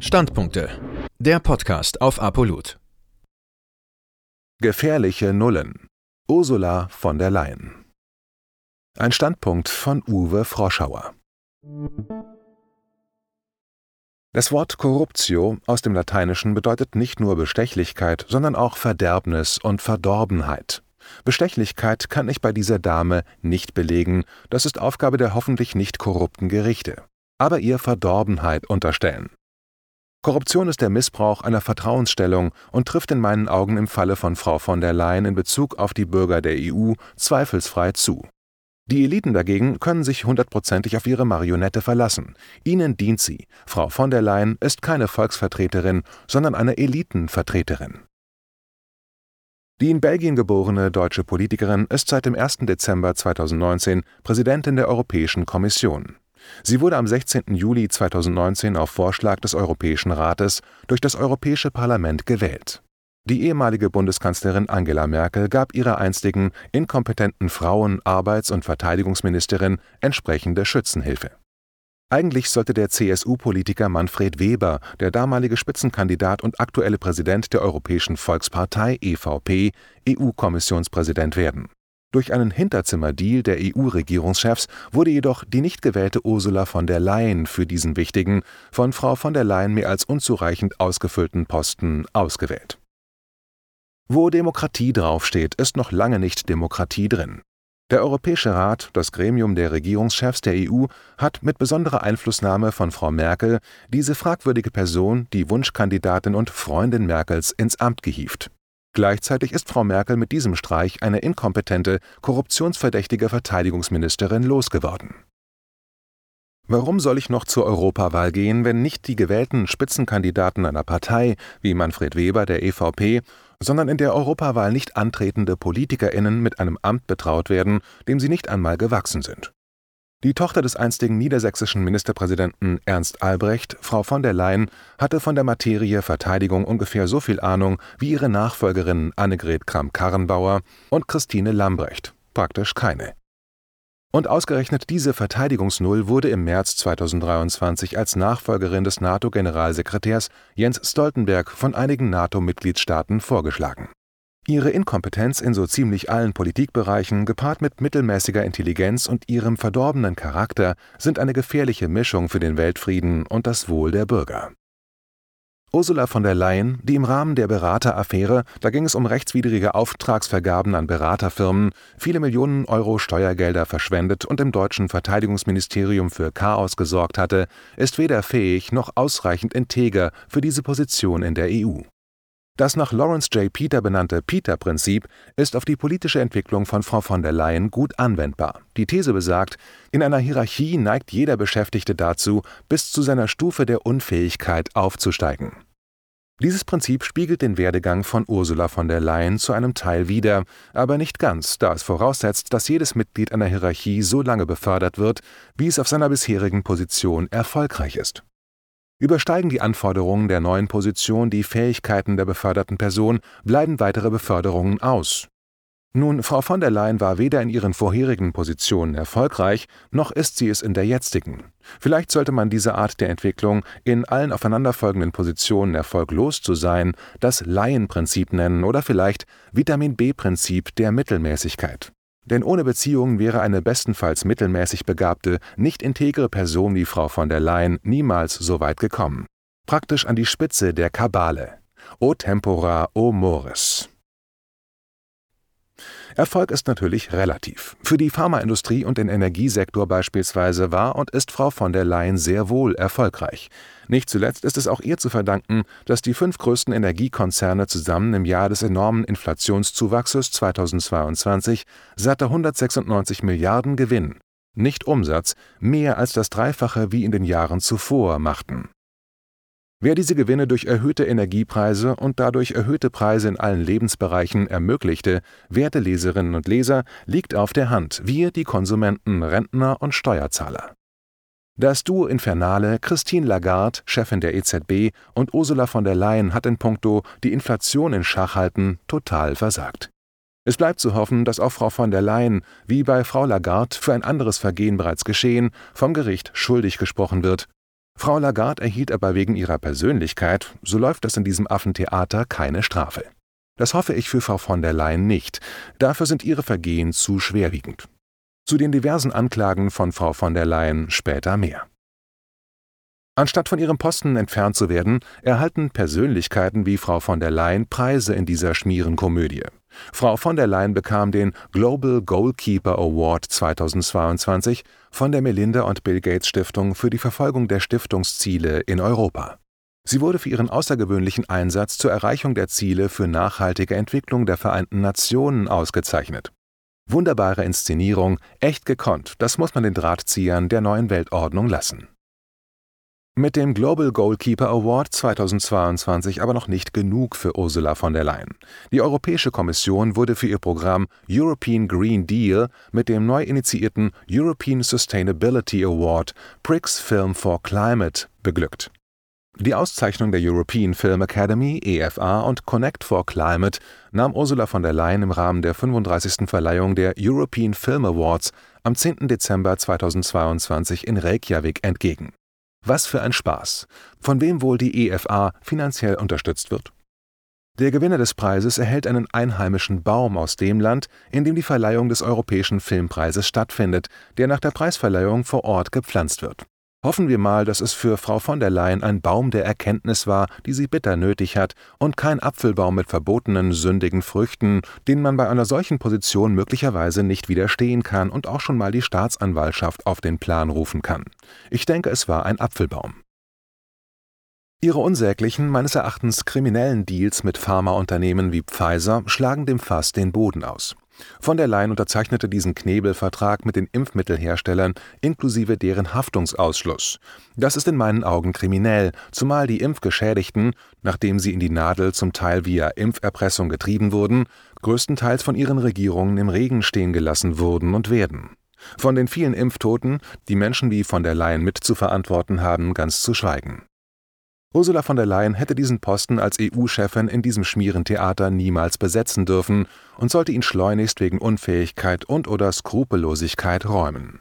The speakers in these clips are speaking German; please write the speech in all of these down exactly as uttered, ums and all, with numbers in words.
Standpunkte. Der Podcast auf Apollut. Gefährliche Nullen. Ursula von der Leyen. Ein Standpunkt von Uwe Froschauer. Das Wort Corruptio aus dem Lateinischen bedeutet nicht nur Bestechlichkeit, sondern auch Verderbnis und Verdorbenheit. Bestechlichkeit kann ich bei dieser Dame nicht belegen, das ist Aufgabe der hoffentlich nicht korrupten Gerichte, aber ihr Verdorbenheit unterstellen. Korruption ist der Missbrauch einer Vertrauensstellung und trifft in meinen Augen im Falle von Frau von der Leyen in Bezug auf die Bürger der E U zweifelsfrei zu. Die Eliten dagegen können sich hundertprozentig auf ihre Marionette verlassen. Ihnen dient sie. Frau von der Leyen ist keine Volksvertreterin, sondern eine Elitenvertreterin. Die in Belgien geborene deutsche Politikerin ist seit dem ersten Dezember zweitausendneunzehn Präsidentin der Europäischen Kommission. Sie wurde am sechzehnten Juli zweitausendneunzehn auf Vorschlag des Europäischen Rates durch das Europäische Parlament gewählt. Die ehemalige Bundeskanzlerin Angela Merkel gab ihrer einstigen, inkompetenten Frauen-, Arbeits- und Verteidigungsministerin entsprechende Schützenhilfe. Eigentlich sollte der C S U-Politiker Manfred Weber, der damalige Spitzenkandidat und aktuelle Präsident der Europäischen Volkspartei E V P, E U-Kommissionspräsident werden. Durch einen Hinterzimmerdeal der E U-Regierungschefs wurde jedoch die nicht gewählte Ursula von der Leyen für diesen wichtigen, von Frau von der Leyen mehr als unzureichend ausgefüllten Posten ausgewählt. Wo Demokratie draufsteht, ist noch lange nicht Demokratie drin. Der Europäische Rat, das Gremium der Regierungschefs der E U, hat mit besonderer Einflussnahme von Frau Merkel diese fragwürdige Person, die Wunschkandidatin und Freundin Merkels, ins Amt gehievt. Gleichzeitig ist Frau Merkel mit diesem Streich eine inkompetente, korruptionsverdächtige Verteidigungsministerin losgeworden. Warum soll ich noch zur Europawahl gehen, wenn nicht die gewählten Spitzenkandidaten einer Partei, wie Manfred Weber der E V P, sondern in der Europawahl nicht antretende PolitikerInnen mit einem Amt betraut werden, dem sie nicht einmal gewachsen sind? Die Tochter des einstigen niedersächsischen Ministerpräsidenten Ernst Albrecht, Frau von der Leyen, hatte von der Materie Verteidigung ungefähr so viel Ahnung wie ihre Nachfolgerinnen Annegret Kramp-Karrenbauer und Christine Lambrecht, praktisch keine. Und ausgerechnet diese Verteidigungsnull wurde im März zweitausenddreiundzwanzig als Nachfolgerin des NATO-Generalsekretärs Jens Stoltenberg von einigen NATO-Mitgliedstaaten vorgeschlagen. Ihre Inkompetenz in so ziemlich allen Politikbereichen, gepaart mit mittelmäßiger Intelligenz und ihrem verdorbenen Charakter, sind eine gefährliche Mischung für den Weltfrieden und das Wohl der Bürger. Ursula von der Leyen, die im Rahmen der Berateraffäre, da ging es um rechtswidrige Auftragsvergaben an Beraterfirmen, viele Millionen Euro Steuergelder verschwendet und im deutschen Verteidigungsministerium für Chaos gesorgt hatte, ist weder fähig noch ausreichend integer für diese Position in der E U. Das nach Lawrence J. Peter benannte Peter-Prinzip ist auf die politische Entwicklung von Frau von der Leyen gut anwendbar. Die These besagt, in einer Hierarchie neigt jeder Beschäftigte dazu, bis zu seiner Stufe der Unfähigkeit aufzusteigen. Dieses Prinzip spiegelt den Werdegang von Ursula von der Leyen zu einem Teil wider, aber nicht ganz, da es voraussetzt, dass jedes Mitglied einer Hierarchie so lange befördert wird, wie es auf seiner bisherigen Position erfolgreich ist. Übersteigen die Anforderungen der neuen Position die Fähigkeiten der beförderten Person, bleiben weitere Beförderungen aus. Nun, Frau von der Leyen war weder in ihren vorherigen Positionen erfolgreich, noch ist sie es in der jetzigen. Vielleicht sollte man diese Art der Entwicklung, in allen aufeinanderfolgenden Positionen erfolglos zu sein, das Leyen-Prinzip nennen oder vielleicht Vitamin-B-Prinzip der Mittelmäßigkeit. Denn ohne Beziehungen wäre eine bestenfalls mittelmäßig begabte, nicht integre Person wie Frau von der Leyen niemals so weit gekommen. Praktisch an die Spitze der Kabale. O tempora, o mores. Erfolg ist natürlich relativ. Für die Pharmaindustrie und den Energiesektor beispielsweise war und ist Frau von der Leyen sehr wohl erfolgreich. Nicht zuletzt ist es auch ihr zu verdanken, dass die fünf größten Energiekonzerne zusammen im Jahr des enormen Inflationszuwachses zweitausendzweiundzwanzig satte hundertsechsundneunzig Milliarden Gewinn, nicht Umsatz, mehr als das Dreifache wie in den Jahren zuvor machten. Wer diese Gewinne durch erhöhte Energiepreise und dadurch erhöhte Preise in allen Lebensbereichen ermöglichte, werte Leserinnen und Leser, liegt auf der Hand: wir, die Konsumenten, Rentner und Steuerzahler. Das Duo Infernale Christine Lagarde, Chefin der E Z B, und Ursula von der Leyen hat in puncto die Inflation in Schach halten total versagt. Es bleibt zu hoffen, dass auch Frau von der Leyen, wie bei Frau Lagarde für ein anderes Vergehen bereits geschehen, vom Gericht schuldig gesprochen wird. Frau Lagarde erhielt aber wegen ihrer Persönlichkeit, so läuft das in diesem Affentheater, keine Strafe. Das hoffe ich für Frau von der Leyen nicht, dafür sind ihre Vergehen zu schwerwiegend. Zu den diversen Anklagen von Frau von der Leyen später mehr. Anstatt von ihrem Posten entfernt zu werden, erhalten Persönlichkeiten wie Frau von der Leyen Preise in dieser Schmierenkomödie. Frau von der Leyen bekam den Global Goalkeeper Award zweitausendzweiundzwanzig von der Melinda und Bill Gates Stiftung für die Verfolgung der Stiftungsziele in Europa. Sie wurde für ihren außergewöhnlichen Einsatz zur Erreichung der Ziele für nachhaltige Entwicklung der Vereinten Nationen ausgezeichnet. Wunderbare Inszenierung, echt gekonnt, das muss man den Drahtziehern der neuen Weltordnung lassen. Mit dem Global Goalkeeper Award zweitausendzweiundzwanzig aber noch nicht genug für Ursula von der Leyen. Die Europäische Kommission wurde für ihr Programm European Green Deal mit dem neu initiierten European Sustainability Award Prix Film for Climate beglückt. Die Auszeichnung der European Film Academy, E F A und Connect for Climate nahm Ursula von der Leyen im Rahmen der fünfunddreißigsten Verleihung der European Film Awards am zehnten Dezember zweitausendzweiundzwanzig in Reykjavik entgegen. Was für ein Spaß! Von wem wohl die E F A finanziell unterstützt wird? Der Gewinner des Preises erhält einen einheimischen Baum aus dem Land, in dem die Verleihung des Europäischen Filmpreises stattfindet, der nach der Preisverleihung vor Ort gepflanzt wird. Hoffen wir mal, dass es für Frau von der Leyen ein Baum der Erkenntnis war, die sie bitter nötig hat, und kein Apfelbaum mit verbotenen, sündigen Früchten, denen man bei einer solchen Position möglicherweise nicht widerstehen kann und auch schon mal die Staatsanwaltschaft auf den Plan rufen kann. Ich denke, es war ein Apfelbaum. Ihre unsäglichen, meines Erachtens kriminellen Deals mit Pharmaunternehmen wie Pfizer schlagen dem Fass den Boden aus. Von der Leyen unterzeichnete diesen Knebelvertrag mit den Impfmittelherstellern inklusive deren Haftungsausschluss. Das ist in meinen Augen kriminell, zumal die Impfgeschädigten, nachdem sie in die Nadel zum Teil via Impferpressung getrieben wurden, größtenteils von ihren Regierungen im Regen stehen gelassen wurden und werden. Von den vielen Impftoten, die Menschen wie von der Leyen mit zu verantworten haben, ganz zu schweigen. Ursula von der Leyen hätte diesen Posten als E U-Chefin in diesem Schmierentheater niemals besetzen dürfen und sollte ihn schleunigst wegen Unfähigkeit und/oder Skrupellosigkeit räumen.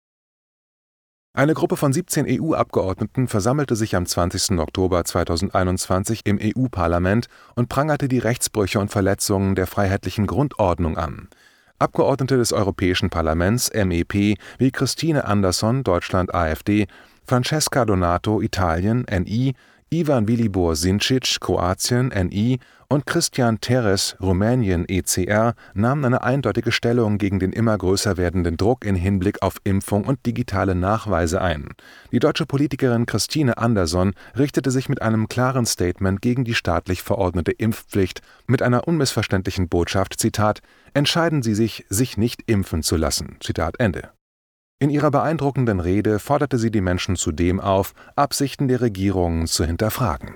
Eine Gruppe von siebzehn E U-Abgeordneten versammelte sich am zwanzigsten Oktober zweitausendeinundzwanzig im E U-Parlament und prangerte die Rechtsbrüche und Verletzungen der freiheitlichen Grundordnung an. Abgeordnete des Europäischen Parlaments, M E P, wie Christine Anderson, Deutschland A f D, Francesca Donato, Italien, N I, Ivan Vilibor Sinčić, Kroatien, N I und Cristian Terres, Rumänien, E C R, nahmen eine eindeutige Stellung gegen den immer größer werdenden Druck in Hinblick auf Impfung und digitale Nachweise ein. Die deutsche Politikerin Christine Anderson richtete sich mit einem klaren Statement gegen die staatlich verordnete Impfpflicht mit einer unmissverständlichen Botschaft, Zitat, »Entscheiden Sie sich, sich nicht impfen zu lassen«, Zitat Ende. In ihrer beeindruckenden Rede forderte sie die Menschen zudem auf, Absichten der Regierungen zu hinterfragen.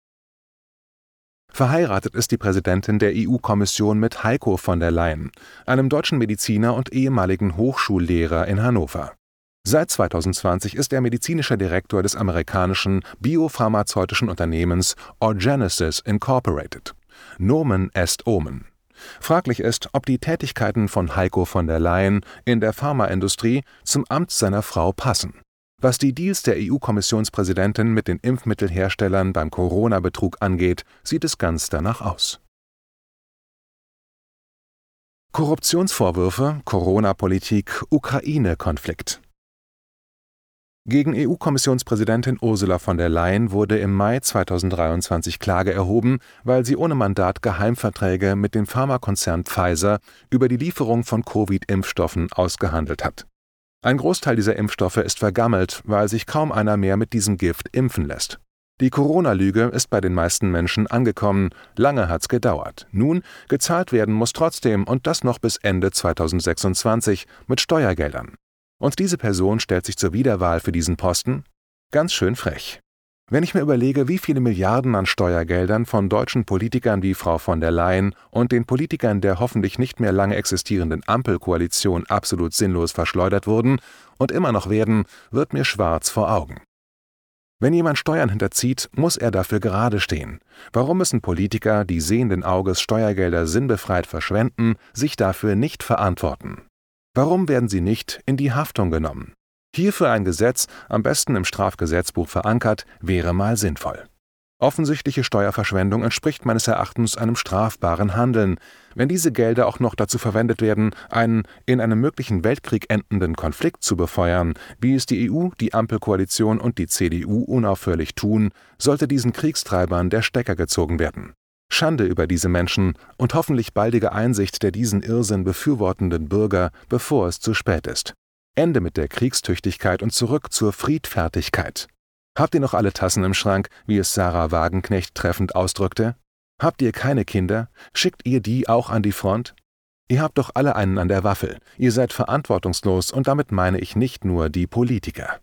Verheiratet ist die Präsidentin der E U-Kommission mit Heiko von der Leyen, einem deutschen Mediziner und ehemaligen Hochschullehrer in Hannover. Seit zweitausendzwanzig ist er medizinischer Direktor des amerikanischen biopharmazeutischen Unternehmens Orgenesis Incorporated. Nomen est omen. Fraglich ist, ob die Tätigkeiten von Heiko von der Leyen in der Pharmaindustrie zum Amt seiner Frau passen. Was die Deals der E U-Kommissionspräsidentin mit den Impfmittelherstellern beim Corona-Betrug angeht, sieht es ganz danach aus. Korruptionsvorwürfe, Corona-Politik, Ukraine-Konflikt. Gegen E U-Kommissionspräsidentin Ursula von der Leyen wurde im Mai zweitausenddreiundzwanzig Klage erhoben, weil sie ohne Mandat Geheimverträge mit dem Pharmakonzern Pfizer über die Lieferung von Covid-Impfstoffen ausgehandelt hat. Ein Großteil dieser Impfstoffe ist vergammelt, weil sich kaum einer mehr mit diesem Gift impfen lässt. Die Corona-Lüge ist bei den meisten Menschen angekommen, lange hat's gedauert. Nun, gezahlt werden muss trotzdem und das noch bis Ende zweitausendsechsundzwanzig mit Steuergeldern. Und diese Person stellt sich zur Wiederwahl für diesen Posten? Ganz schön frech. Wenn ich mir überlege, wie viele Milliarden an Steuergeldern von deutschen Politikern wie Frau von der Leyen und den Politikern der hoffentlich nicht mehr lange existierenden Ampelkoalition absolut sinnlos verschleudert wurden und immer noch werden, wird mir schwarz vor Augen. Wenn jemand Steuern hinterzieht, muss er dafür gerade stehen. Warum müssen Politiker, die sehenden Auges Steuergelder sinnbefreit verschwenden, sich dafür nicht verantworten? Warum werden sie nicht in die Haftung genommen? Hierfür ein Gesetz, am besten im Strafgesetzbuch verankert, wäre mal sinnvoll. Offensichtliche Steuerverschwendung entspricht meines Erachtens einem strafbaren Handeln. Wenn diese Gelder auch noch dazu verwendet werden, einen in einem möglichen Weltkrieg endenden Konflikt zu befeuern, wie es die E U, die Ampelkoalition und die C D U unaufhörlich tun, sollte diesen Kriegstreibern der Stecker gezogen werden. Schande über diese Menschen und hoffentlich baldige Einsicht der diesen Irrsinn befürwortenden Bürger, bevor es zu spät ist. Ende mit der Kriegstüchtigkeit und zurück zur Friedfertigkeit. Habt ihr noch alle Tassen im Schrank, wie es Sarah Wagenknecht treffend ausdrückte? Habt ihr keine Kinder? Schickt ihr die auch an die Front? Ihr habt doch alle einen an der Waffel. Ihr seid verantwortungslos und damit meine ich nicht nur die Politiker.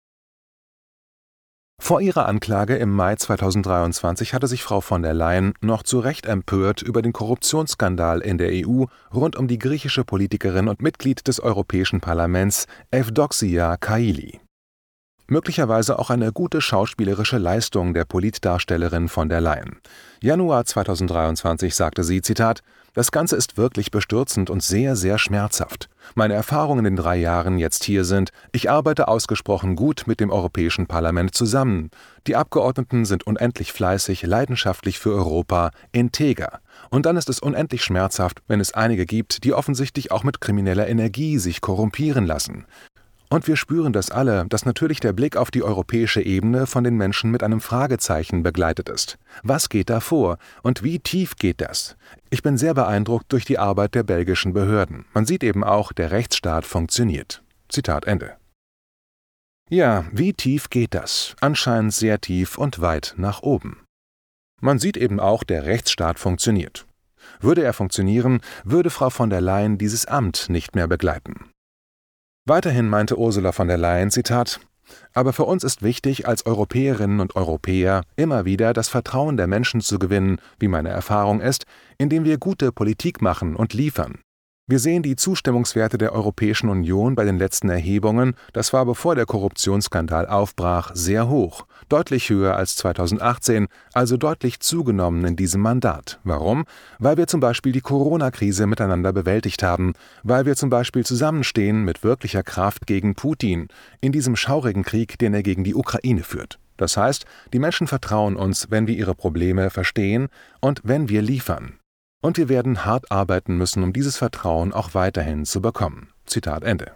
Vor ihrer Anklage im Mai zweitausenddreiundzwanzig hatte sich Frau von der Leyen noch zu Recht empört über den Korruptionsskandal in der E U rund um die griechische Politikerin und Mitglied des Europäischen Parlaments Evdoxia Kaili. Möglicherweise auch eine gute schauspielerische Leistung der Politdarstellerin von der Leyen. Januar zweitausenddreiundzwanzig sagte sie, Zitat, »Das Ganze ist wirklich bestürzend und sehr, sehr schmerzhaft. Meine Erfahrungen in den drei Jahren jetzt hier sind, ich arbeite ausgesprochen gut mit dem Europäischen Parlament zusammen. Die Abgeordneten sind unendlich fleißig, leidenschaftlich für Europa, integer. Und dann ist es unendlich schmerzhaft, wenn es einige gibt, die offensichtlich auch mit krimineller Energie sich korrumpieren lassen. Und wir spüren das alle, dass natürlich der Blick auf die europäische Ebene von den Menschen mit einem Fragezeichen begleitet ist. Was geht da vor und wie tief geht das? Ich bin sehr beeindruckt durch die Arbeit der belgischen Behörden. Man sieht eben auch, der Rechtsstaat funktioniert.« Zitat Ende. Ja, wie tief geht das? Anscheinend sehr tief und weit nach oben. Man sieht eben auch, der Rechtsstaat funktioniert. Würde er funktionieren, würde Frau von der Leyen dieses Amt nicht mehr begleiten. Weiterhin meinte Ursula von der Leyen, Zitat, »Aber für uns ist wichtig, als Europäerinnen und Europäer immer wieder das Vertrauen der Menschen zu gewinnen, wie meine Erfahrung ist, indem wir gute Politik machen und liefern. Wir sehen die Zustimmungswerte der Europäischen Union bei den letzten Erhebungen, das war bevor der Korruptionsskandal aufbrach, sehr hoch, deutlich höher als zweitausendachtzehn, also deutlich zugenommen in diesem Mandat. Warum? Weil wir zum Beispiel die Corona-Krise miteinander bewältigt haben, weil wir zum Beispiel zusammenstehen mit wirklicher Kraft gegen Putin, in diesem schaurigen Krieg, den er gegen die Ukraine führt. Das heißt, die Menschen vertrauen uns, wenn wir ihre Probleme verstehen und wenn wir liefern. Und wir werden hart arbeiten müssen, um dieses Vertrauen auch weiterhin zu bekommen.« Zitat Ende.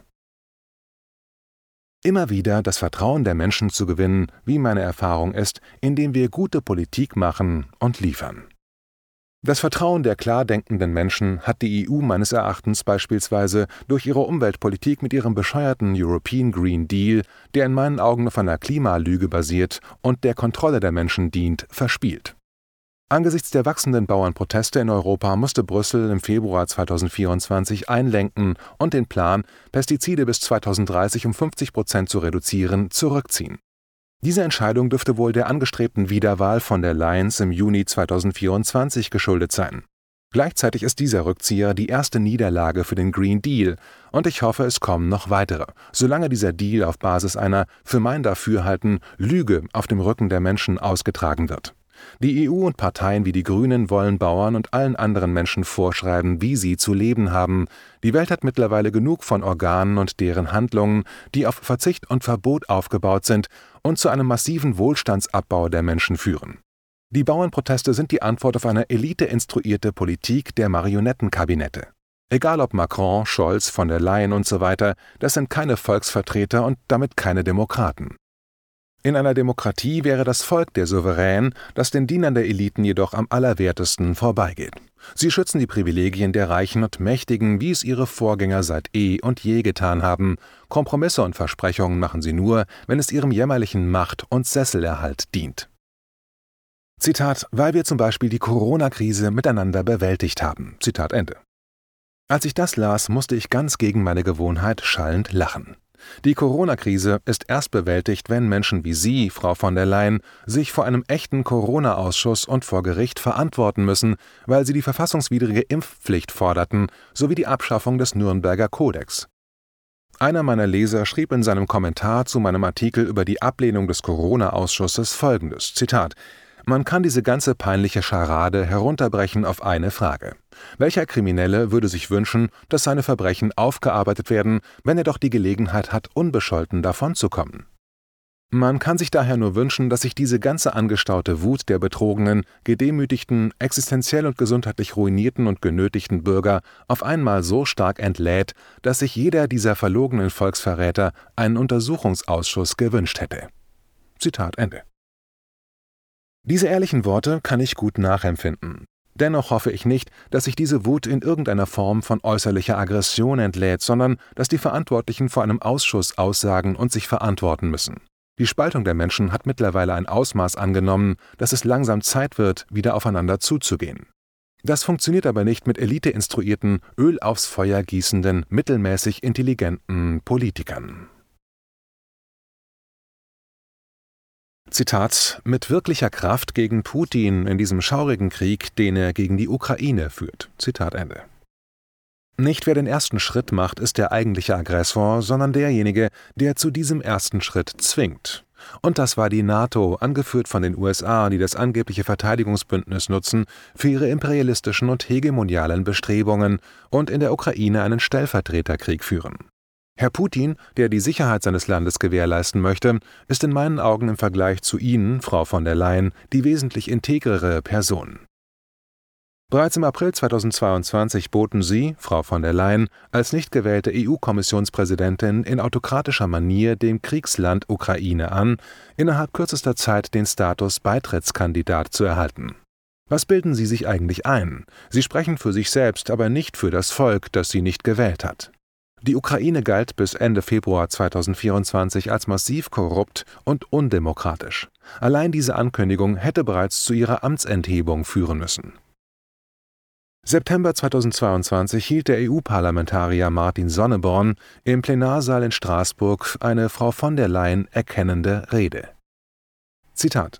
Immer wieder das Vertrauen der Menschen zu gewinnen, wie meine Erfahrung ist, indem wir gute Politik machen und liefern. Das Vertrauen der klar denkenden Menschen hat die E U meines Erachtens beispielsweise durch ihre Umweltpolitik mit ihrem bescheuerten European Green Deal, der in meinen Augen auf einer Klimalüge basiert und der Kontrolle der Menschen dient, verspielt. Angesichts der wachsenden Bauernproteste in Europa musste Brüssel im Februar zweitausendvierundzwanzig einlenken und den Plan, Pestizide bis zweitausenddreißig um fünfzig Prozent zu reduzieren, zurückziehen. Diese Entscheidung dürfte wohl der angestrebten Wiederwahl von der Leyen im Juni zweitausendvierundzwanzig geschuldet sein. Gleichzeitig ist dieser Rückzieher die erste Niederlage für den Green Deal und ich hoffe, es kommen noch weitere, solange dieser Deal auf Basis einer, für mein Dafürhalten, Lüge auf dem Rücken der Menschen ausgetragen wird. Die E U und Parteien wie die Grünen wollen Bauern und allen anderen Menschen vorschreiben, wie sie zu leben haben. Die Welt hat mittlerweile genug von Organen und deren Handlungen, die auf Verzicht und Verbot aufgebaut sind und zu einem massiven Wohlstandsabbau der Menschen führen. Die Bauernproteste sind die Antwort auf eine eliteinstruierte Politik der Marionettenkabinette. Egal ob Macron, Scholz, von der Leyen und so weiter, das sind keine Volksvertreter und damit keine Demokraten. In einer Demokratie wäre das Volk der Souverän, das den Dienern der Eliten jedoch am allerwertesten vorbeigeht. Sie schützen die Privilegien der Reichen und Mächtigen, wie es ihre Vorgänger seit eh und je getan haben. Kompromisse und Versprechungen machen sie nur, wenn es ihrem jämmerlichen Macht- und Sesselerhalt dient. Zitat, weil wir zum Beispiel die Corona-Krise miteinander bewältigt haben. Zitat Ende. Als ich das las, musste ich ganz gegen meine Gewohnheit schallend lachen. Die Corona-Krise ist erst bewältigt, wenn Menschen wie Sie, Frau von der Leyen, sich vor einem echten Corona-Ausschuss und vor Gericht verantworten müssen, weil sie die verfassungswidrige Impfpflicht forderten, sowie die Abschaffung des Nürnberger Kodex. Einer meiner Leser schrieb in seinem Kommentar zu meinem Artikel über die Ablehnung des Corona-Ausschusses folgendes, Zitat, Man kann diese ganze peinliche Scharade herunterbrechen auf eine Frage: Welcher Kriminelle würde sich wünschen, dass seine Verbrechen aufgearbeitet werden, wenn er doch die Gelegenheit hat, unbescholten davonzukommen? Man kann sich daher nur wünschen, dass sich diese ganze angestaute Wut der betrogenen, gedemütigten, existenziell und gesundheitlich ruinierten und genötigten Bürger auf einmal so stark entlädt, dass sich jeder dieser verlogenen Volksverräter einen Untersuchungsausschuss gewünscht hätte. Zitat Ende. Diese ehrlichen Worte kann ich gut nachempfinden. Dennoch hoffe ich nicht, dass sich diese Wut in irgendeiner Form von äußerlicher Aggression entlädt, sondern dass die Verantwortlichen vor einem Ausschuss aussagen und sich verantworten müssen. Die Spaltung der Menschen hat mittlerweile ein Ausmaß angenommen, dass es langsam Zeit wird, wieder aufeinander zuzugehen. Das funktioniert aber nicht mit eliteinstruierten, Öl aufs Feuer gießenden, mittelmäßig intelligenten Politikern. Zitat: Mit wirklicher Kraft gegen Putin in diesem schaurigen Krieg, den er gegen die Ukraine führt. Zitat Ende. Nicht wer den ersten Schritt macht, ist der eigentliche Aggressor, sondern derjenige, der zu diesem ersten Schritt zwingt. Und das war die NATO, angeführt von den U S A, die das angebliche Verteidigungsbündnis nutzen für ihre imperialistischen und hegemonialen Bestrebungen und in der Ukraine einen Stellvertreterkrieg führen. Herr Putin, der die Sicherheit seines Landes gewährleisten möchte, ist in meinen Augen im Vergleich zu Ihnen, Frau von der Leyen, die wesentlich integrere Person. Bereits im April zweitausendzweiundzwanzig boten Sie, Frau von der Leyen, als nicht gewählte E U-Kommissionspräsidentin in autokratischer Manier dem Kriegsland Ukraine an, innerhalb kürzester Zeit den Status Beitrittskandidat zu erhalten. Was bilden Sie sich eigentlich ein? Sie sprechen für sich selbst, aber nicht für das Volk, das Sie nicht gewählt hat. Die Ukraine galt bis Ende Februar zweitausendvierundzwanzig als massiv korrupt und undemokratisch. Allein diese Ankündigung hätte bereits zu ihrer Amtsenthebung führen müssen. September zweitausendzweiundzwanzig hielt der E U-Parlamentarier Martin Sonneborn im Plenarsaal in Straßburg eine Frau von der Leyen erkennende Rede. Zitat: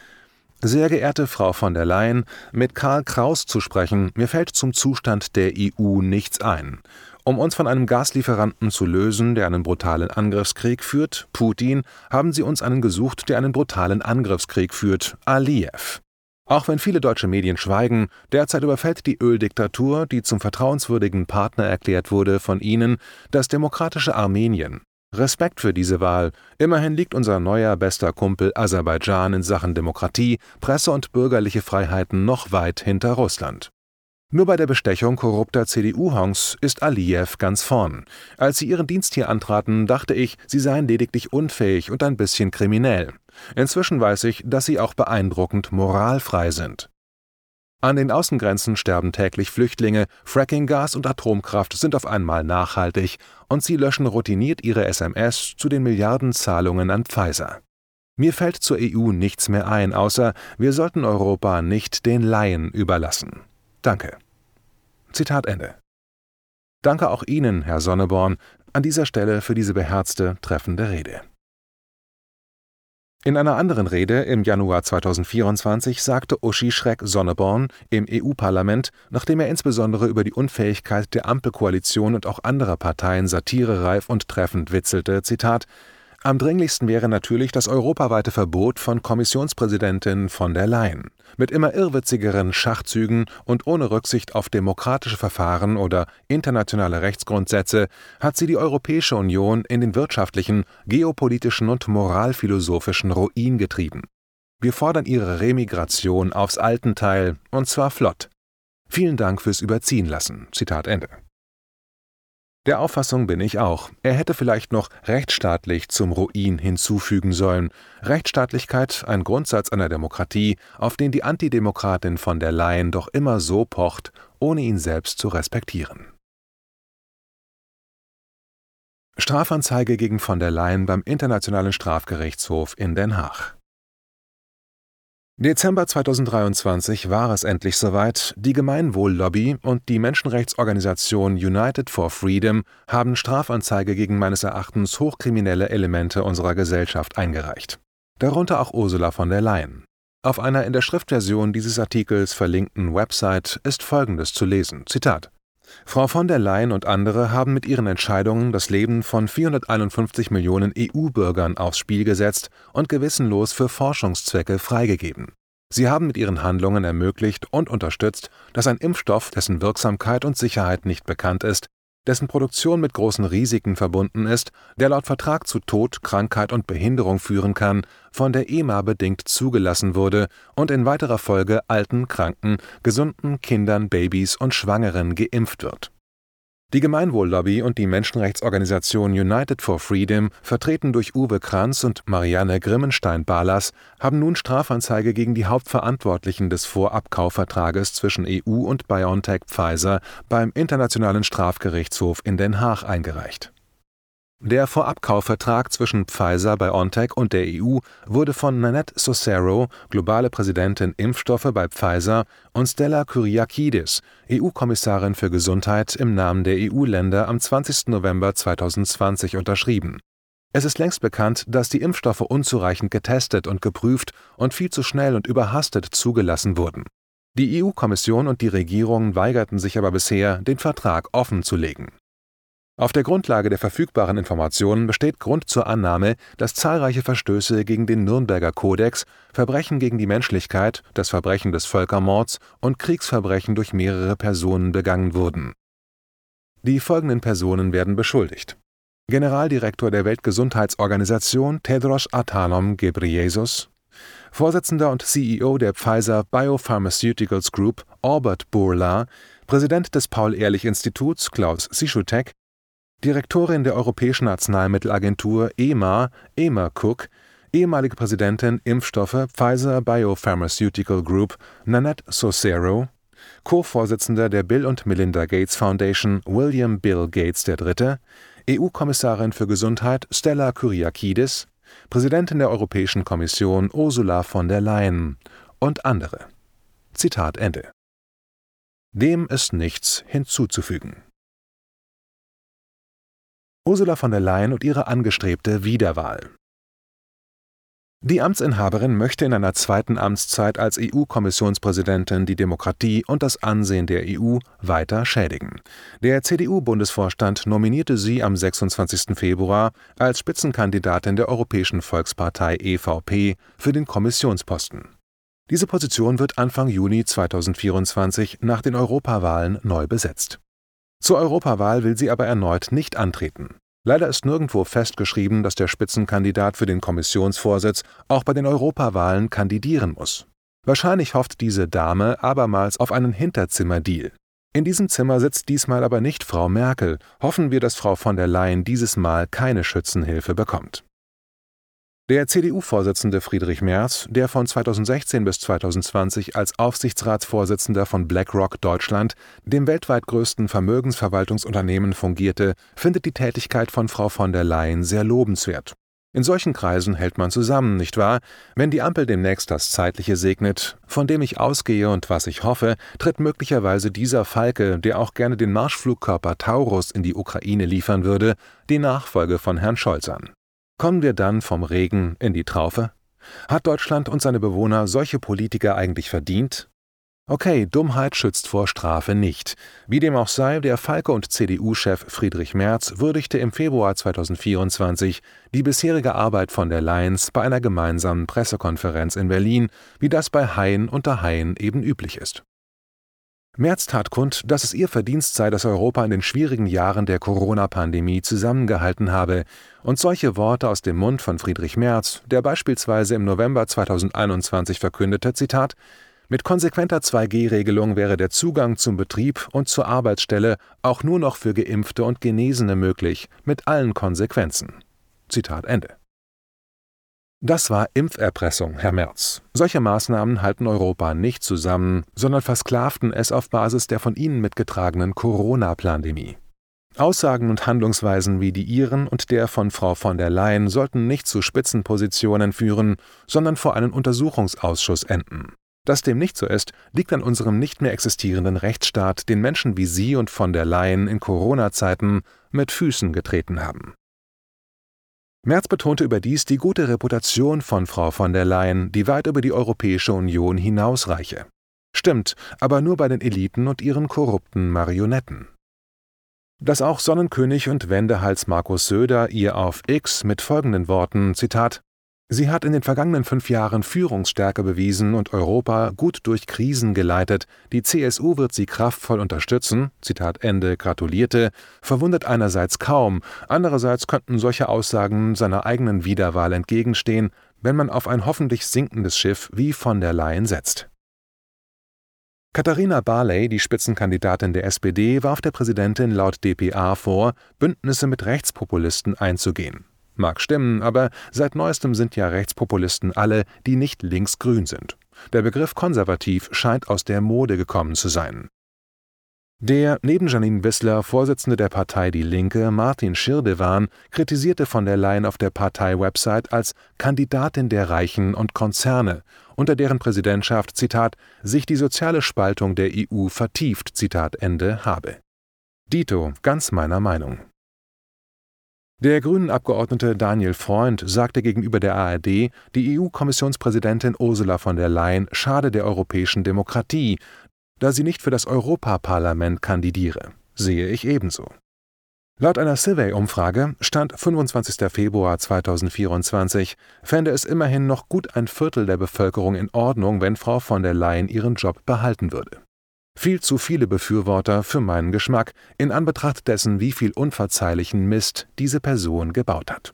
Sehr geehrte Frau von der Leyen, mit Karl Kraus zu sprechen, mir fällt zum Zustand der E U nichts ein. Um uns von einem Gaslieferanten zu lösen, der einen brutalen Angriffskrieg führt, Putin, haben Sie uns einen gesucht, der einen brutalen Angriffskrieg führt, Alijew. Auch wenn viele deutsche Medien schweigen, derzeit überfällt die Öldiktatur, die zum vertrauenswürdigen Partner erklärt wurde, von Ihnen, das demokratische Armenien. Respekt für diese Wahl. Immerhin liegt unser neuer bester Kumpel Aserbaidschan in Sachen Demokratie, Presse und bürgerliche Freiheiten noch weit hinter Russland. Nur bei der Bestechung korrupter C D U-Honks ist Alijew ganz vorn. Als sie ihren Dienst hier antraten, dachte ich, sie seien lediglich unfähig und ein bisschen kriminell. Inzwischen weiß ich, dass sie auch beeindruckend moralfrei sind. An den Außengrenzen sterben täglich Flüchtlinge, Frackinggas und Atomkraft sind auf einmal nachhaltig und sie löschen routiniert ihre S M S zu den Milliardenzahlungen an Pfizer. Mir fällt zur E U nichts mehr ein, außer wir sollten Europa nicht den Laien überlassen. Danke. Zitat Ende. Danke auch Ihnen, Herr Sonneborn, an dieser Stelle für diese beherzte, treffende Rede. In einer anderen Rede im Januar zweitausendvierundzwanzig sagte Uschi Schreck-Sonneborn im E U-Parlament, nachdem er insbesondere über die Unfähigkeit der Ampelkoalition und auch anderer Parteien satirereif und treffend witzelte, Zitat: Am dringlichsten wäre natürlich das europaweite Verbot von Kommissionspräsidentin von der Leyen. Mit immer irrwitzigeren Schachzügen und ohne Rücksicht auf demokratische Verfahren oder internationale Rechtsgrundsätze hat sie die Europäische Union in den wirtschaftlichen, geopolitischen und moralphilosophischen Ruin getrieben. Wir fordern ihre Remigration aufs Altenteil, und zwar flott. Vielen Dank fürs Überziehen lassen. Zitat Ende. Der Auffassung bin ich auch. Er hätte vielleicht noch rechtsstaatlich zum Ruin hinzufügen sollen. Rechtsstaatlichkeit, ein Grundsatz einer Demokratie, auf den die Antidemokratin von der Leyen doch immer so pocht, ohne ihn selbst zu respektieren. Strafanzeige gegen von der Leyen beim Internationalen Strafgerichtshof in Den Haag. Dezember zweitausenddreiundzwanzig war es endlich soweit. Die Gemeinwohl-Lobby und die Menschenrechtsorganisation United for Freedom haben Strafanzeige gegen meines Erachtens hochkriminelle Elemente unserer Gesellschaft eingereicht. Darunter auch Ursula von der Leyen. Auf einer in der Schriftversion dieses Artikels verlinkten Website ist Folgendes zu lesen, Zitat: Frau von der Leyen und andere haben mit ihren Entscheidungen das Leben von vierhunderteinundfünfzig Millionen E U-Bürgern aufs Spiel gesetzt und gewissenlos für Forschungszwecke freigegeben. Sie haben mit ihren Handlungen ermöglicht und unterstützt, dass ein Impfstoff, dessen Wirksamkeit und Sicherheit nicht bekannt ist, dessen Produktion mit großen Risiken verbunden ist, der laut Vertrag zu Tod, Krankheit und Behinderung führen kann, von der E M A bedingt zugelassen wurde und in weiterer Folge alten, kranken, gesunden Kindern, Babys und Schwangeren geimpft wird. Die Gemeinwohllobby und die Menschenrechtsorganisation United for Freedom, vertreten durch Uwe Kranz und Marianne Grimmenstein-Barlas, haben nun Strafanzeige gegen die Hauptverantwortlichen des Vorabkaufvertrages zwischen E U und BioNTech-Pfizer beim Internationalen Strafgerichtshof in Den Haag eingereicht. Der Vorabkaufvertrag zwischen Pfizer-BioNTech und der E U wurde von Nanette Saucedo, globale Präsidentin Impfstoffe bei Pfizer, und Stella Kyriakidis, E U-Kommissarin für Gesundheit, im Namen der E U-Länder am zwanzigsten November zweitausendzwanzig unterschrieben. Es ist längst bekannt, dass die Impfstoffe unzureichend getestet und geprüft und viel zu schnell und überhastet zugelassen wurden. Die E U-Kommission und die Regierungen weigerten sich aber bisher, den Vertrag offenzulegen. Auf der Grundlage der verfügbaren Informationen besteht Grund zur Annahme, dass zahlreiche Verstöße gegen den Nürnberger Kodex, Verbrechen gegen die Menschlichkeit, das Verbrechen des Völkermords und Kriegsverbrechen durch mehrere Personen begangen wurden. Die folgenden Personen werden beschuldigt: Generaldirektor der Weltgesundheitsorganisation Tedros Adhanom Ghebreyesus, Vorsitzender und C E O der Pfizer Biopharmaceuticals Group Albert Bourla, Präsident des Paul-Ehrlich-Instituts Klaus Sichutek, Direktorin der Europäischen Arzneimittelagentur E M A, Emer Cook, ehemalige Präsidentin Impfstoffe Pfizer Biopharmaceutical Group Nanette Saucedo, Co-Vorsitzender der Bill und Melinda Gates Foundation William Bill Gates der Dritte, E U-Kommissarin für Gesundheit Stella Kyriakidis, Präsidentin der Europäischen Kommission Ursula von der Leyen und andere. Zitat Ende. Dem ist nichts hinzuzufügen. Ursula von der Leyen und ihre angestrebte Wiederwahl. Die Amtsinhaberin möchte in einer zweiten Amtszeit als E U-Kommissionspräsidentin die Demokratie und das Ansehen der E U weiter schädigen. Der C D U-Bundesvorstand nominierte sie am sechsundzwanzigsten Februar als Spitzenkandidatin der Europäischen Volkspartei E V P für den Kommissionsposten. Diese Position wird Anfang Juni zweitausendvierundzwanzig nach den Europawahlen neu besetzt. Zur Europawahl will sie aber erneut nicht antreten. Leider ist nirgendwo festgeschrieben, dass der Spitzenkandidat für den Kommissionsvorsitz auch bei den Europawahlen kandidieren muss. Wahrscheinlich hofft diese Dame abermals auf einen Hinterzimmerdeal. In diesem Zimmer sitzt diesmal aber nicht Frau Merkel. Hoffen wir, dass Frau von der Leyen dieses Mal keine Schützenhilfe bekommt. Der C D U-Vorsitzende Friedrich Merz, der von zweitausendsechzehn bis zweitausendzwanzig als Aufsichtsratsvorsitzender von BlackRock Deutschland, dem weltweit größten Vermögensverwaltungsunternehmen, fungierte, findet die Tätigkeit von Frau von der Leyen sehr lobenswert. In solchen Kreisen hält man zusammen, nicht wahr? Wenn die Ampel demnächst das Zeitliche segnet, von dem ich ausgehe und was ich hoffe, tritt möglicherweise dieser Falke, der auch gerne den Marschflugkörper Taurus in die Ukraine liefern würde, die Nachfolge von Herrn Scholz an. Kommen wir dann vom Regen in die Traufe? Hat Deutschland und seine Bewohner solche Politiker eigentlich verdient? Okay, Dummheit schützt vor Strafe nicht. Wie dem auch sei, der Falke und C D U-Chef Friedrich Merz würdigte im Februar zweitausendvierundzwanzig die bisherige Arbeit von der Leyens bei einer gemeinsamen Pressekonferenz in Berlin, wie das bei Haien unter Haien eben üblich ist. Merz tat kund, dass es ihr Verdienst sei, dass Europa in den schwierigen Jahren der Corona-Pandemie zusammengehalten habe, und solche Worte aus dem Mund von Friedrich Merz, der beispielsweise im November zweitausendeinundzwanzig verkündete, Zitat, mit konsequenter zwei G Regelung wäre der Zugang zum Betrieb und zur Arbeitsstelle auch nur noch für Geimpfte und Genesene möglich, mit allen Konsequenzen. Zitat Ende. Das war Impferpressung, Herr Merz. Solche Maßnahmen halten Europa nicht zusammen, sondern versklavten es auf Basis der von Ihnen mitgetragenen Corona-Plandemie. Aussagen und Handlungsweisen wie die Ihren und der von Frau von der Leyen sollten nicht zu Spitzenpositionen führen, sondern vor einen Untersuchungsausschuss enden. Dass dem nicht so ist, liegt an unserem nicht mehr existierenden Rechtsstaat, den Menschen wie Sie und von der Leyen in Corona-Zeiten mit Füßen getreten haben. Merz betonte überdies die gute Reputation von Frau von der Leyen, die weit über die Europäische Union hinausreiche. Stimmt, aber nur bei den Eliten und ihren korrupten Marionetten. Dass auch Sonnenkönig und Wendehals Markus Söder ihr auf X mit folgenden Worten, Zitat, Sie hat in den vergangenen fünf Jahren Führungsstärke bewiesen und Europa gut durch Krisen geleitet. Die C S U wird sie kraftvoll unterstützen, Zitat Ende, gratulierte, verwundert einerseits kaum, andererseits könnten solche Aussagen seiner eigenen Wiederwahl entgegenstehen, wenn man auf ein hoffentlich sinkendes Schiff wie von der Leyen setzt. Katharina Barley, die Spitzenkandidatin der S P D, warf der Präsidentin laut d p a vor, Bündnisse mit Rechtspopulisten einzugehen. Mag stimmen, aber seit neuestem sind ja Rechtspopulisten alle, die nicht linksgrün sind. Der Begriff konservativ scheint aus der Mode gekommen zu sein. Der neben Janine Wissler Vorsitzende der Partei Die Linke, Martin Schirdewan, kritisierte von der Leyen auf der Partei-Website als Kandidatin der Reichen und Konzerne, unter deren Präsidentschaft, Zitat, sich die soziale Spaltung der E U vertieft, Zitat Ende, habe. Dito, ganz meiner Meinung. Der Grünen-Abgeordnete Daniel Freund sagte gegenüber der A R D, die E U-Kommissionspräsidentin Ursula von der Leyen schade der europäischen Demokratie, da sie nicht für das Europaparlament kandidiere. Sehe ich ebenso. Laut einer Survey-Umfrage, Stand fünfundzwanzigster Februar zweitausendvierundzwanzig, fände es immerhin noch gut ein Viertel der Bevölkerung in Ordnung, wenn Frau von der Leyen ihren Job behalten würde. Viel zu viele Befürworter für meinen Geschmack, in Anbetracht dessen, wie viel unverzeihlichen Mist diese Person gebaut hat.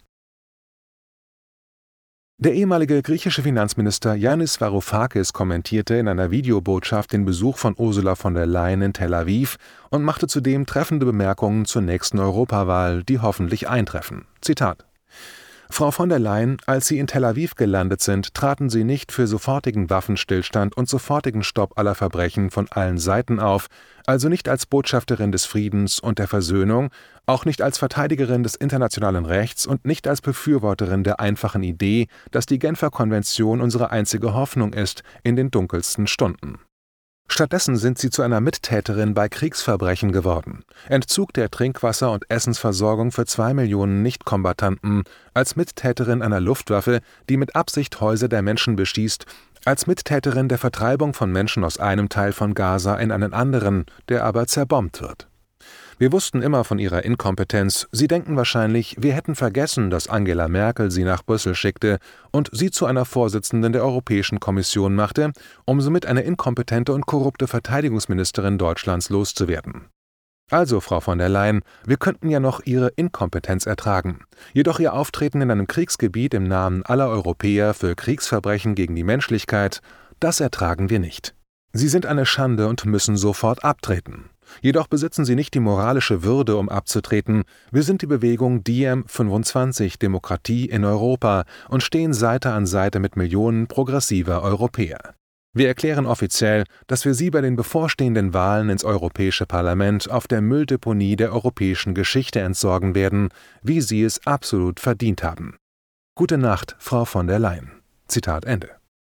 Der ehemalige griechische Finanzminister Yannis Varoufakis kommentierte in einer Videobotschaft den Besuch von Ursula von der Leyen in Tel Aviv und machte zudem treffende Bemerkungen zur nächsten Europawahl, die hoffentlich eintreffen. Zitat: Frau von der Leyen, als Sie in Tel Aviv gelandet sind, traten Sie nicht für sofortigen Waffenstillstand und sofortigen Stopp aller Verbrechen von allen Seiten auf, also nicht als Botschafterin des Friedens und der Versöhnung, auch nicht als Verteidigerin des internationalen Rechts und nicht als Befürworterin der einfachen Idee, dass die Genfer Konvention unsere einzige Hoffnung ist in den dunkelsten Stunden. Stattdessen sind sie zu einer Mittäterin bei Kriegsverbrechen geworden. Entzug der Trinkwasser- und Essensversorgung für zwei Millionen Nichtkombattanten, als Mittäterin einer Luftwaffe, die mit Absicht Häuser der Menschen beschießt, als Mittäterin der Vertreibung von Menschen aus einem Teil von Gaza in einen anderen, der aber zerbombt wird. Wir wussten immer von ihrer Inkompetenz. Sie denken wahrscheinlich, wir hätten vergessen, dass Angela Merkel sie nach Brüssel schickte und sie zu einer Vorsitzenden der Europäischen Kommission machte, um somit eine inkompetente und korrupte Verteidigungsministerin Deutschlands loszuwerden. Also, Frau von der Leyen, wir könnten ja noch Ihre Inkompetenz ertragen. Jedoch Ihr Auftreten in einem Kriegsgebiet im Namen aller Europäer für Kriegsverbrechen gegen die Menschlichkeit, das ertragen wir nicht. Sie sind eine Schande und müssen sofort abtreten. Jedoch besitzen sie nicht die moralische Würde, um abzutreten. Wir sind die Bewegung D M fünfundzwanzig, Demokratie in Europa, und stehen Seite an Seite mit Millionen progressiver Europäer. Wir erklären offiziell, dass wir sie bei den bevorstehenden Wahlen ins Europäische Parlament auf der Mülldeponie der europäischen Geschichte entsorgen werden, wie sie es absolut verdient haben. Gute Nacht, Frau von der Leyen. Zitat Ende.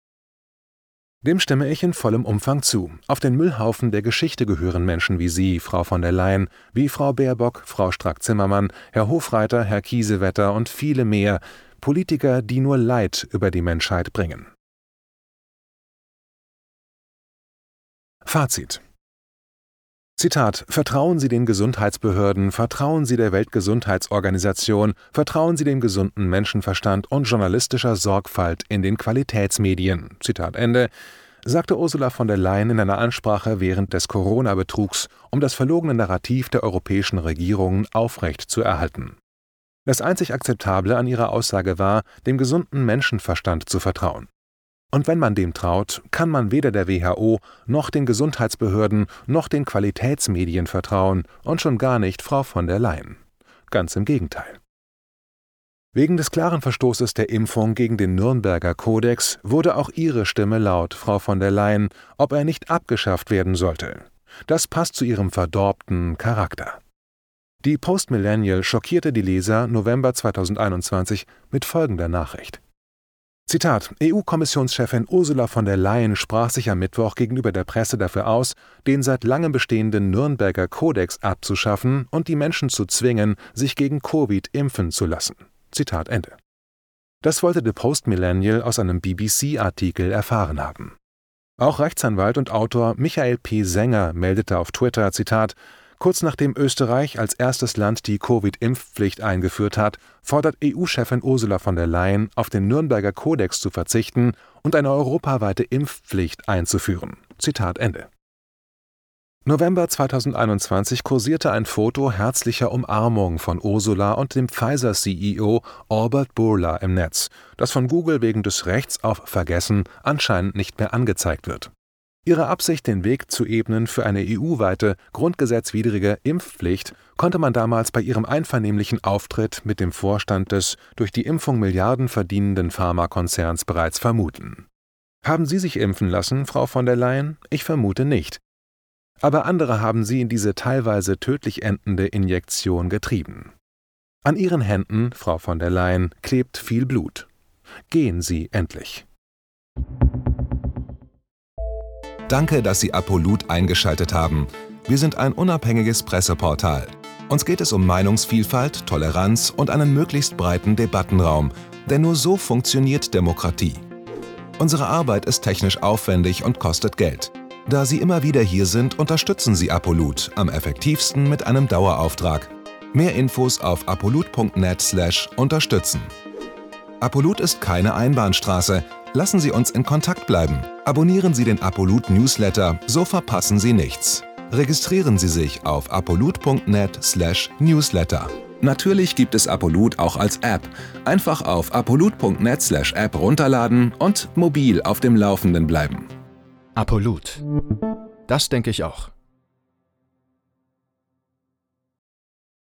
Dem stimme ich in vollem Umfang zu. Auf den Müllhaufen der Geschichte gehören Menschen wie Sie, Frau von der Leyen, wie Frau Baerbock, Frau Strack-Zimmermann, Herr Hofreiter, Herr Kiesewetter und viele mehr, Politiker, die nur Leid über die Menschheit bringen. Fazit. Zitat: Vertrauen Sie den Gesundheitsbehörden, vertrauen Sie der Weltgesundheitsorganisation, vertrauen Sie dem gesunden Menschenverstand und journalistischer Sorgfalt in den Qualitätsmedien. Zitat Ende, sagte Ursula von der Leyen in einer Ansprache während des Corona-Betrugs, um das verlogene Narrativ der europäischen Regierungen aufrecht zu erhalten. Das einzig Akzeptable an ihrer Aussage war, dem gesunden Menschenverstand zu vertrauen. Und wenn man dem traut, kann man weder der W H O noch den Gesundheitsbehörden noch den Qualitätsmedien vertrauen und schon gar nicht Frau von der Leyen. Ganz im Gegenteil. Wegen des klaren Verstoßes der Impfung gegen den Nürnberger Kodex wurde auch Ihre Stimme laut, Frau von der Leyen, ob er nicht abgeschafft werden sollte. Das passt zu Ihrem verdorbten Charakter. Die Postmillennial schockierte die Leser November zweitausendeinundzwanzig mit folgender Nachricht. Zitat: E U-Kommissionschefin Ursula von der Leyen sprach sich am Mittwoch gegenüber der Presse dafür aus, den seit langem bestehenden Nürnberger Kodex abzuschaffen und die Menschen zu zwingen, sich gegen Covid impfen zu lassen. Zitat Ende. Das wollte The Post-Millennial aus einem B B C-Artikel erfahren haben. Auch Rechtsanwalt und Autor Michael P. Sänger meldete auf Twitter, Zitat: Kurz nachdem Österreich als erstes Land die Covid-Impfpflicht eingeführt hat, fordert E U-Chefin Ursula von der Leyen, auf den Nürnberger Kodex zu verzichten und eine europaweite Impfpflicht einzuführen. Zitat Ende. November zweitausendeinundzwanzig kursierte ein Foto herzlicher Umarmung von Ursula und dem Pfizer-C E O Albert Bourla im Netz, das von Google wegen des Rechts auf Vergessen anscheinend nicht mehr angezeigt wird. Ihre Absicht, den Weg zu ebnen für eine E U-weite, grundgesetzwidrige Impfpflicht, konnte man damals bei ihrem einvernehmlichen Auftritt mit dem Vorstand des durch die Impfung Milliarden verdienenden Pharmakonzerns bereits vermuten. Haben Sie sich impfen lassen, Frau von der Leyen? Ich vermute nicht. Aber andere haben Sie in diese teilweise tödlich endende Injektion getrieben. An Ihren Händen, Frau von der Leyen, klebt viel Blut. Gehen Sie endlich. Danke, dass Sie Apolut eingeschaltet haben. Wir sind ein unabhängiges Presseportal. Uns geht es um Meinungsvielfalt, Toleranz und einen möglichst breiten Debattenraum, denn nur so funktioniert Demokratie. Unsere Arbeit ist technisch aufwendig und kostet Geld. Da Sie immer wieder hier sind, unterstützen Sie Apolut am effektivsten mit einem Dauerauftrag. Mehr Infos auf apolut punkt net slash unterstützen. Apolut ist keine Einbahnstraße. Lassen Sie uns in Kontakt bleiben. Abonnieren Sie den Apolut Newsletter, so verpassen Sie nichts. Registrieren Sie sich auf apolut punkt net slash newsletter. Natürlich gibt es Apolut auch als App. Einfach auf apolut punkt net slash app runterladen und mobil auf dem Laufenden bleiben. Apolut. Das denke ich auch.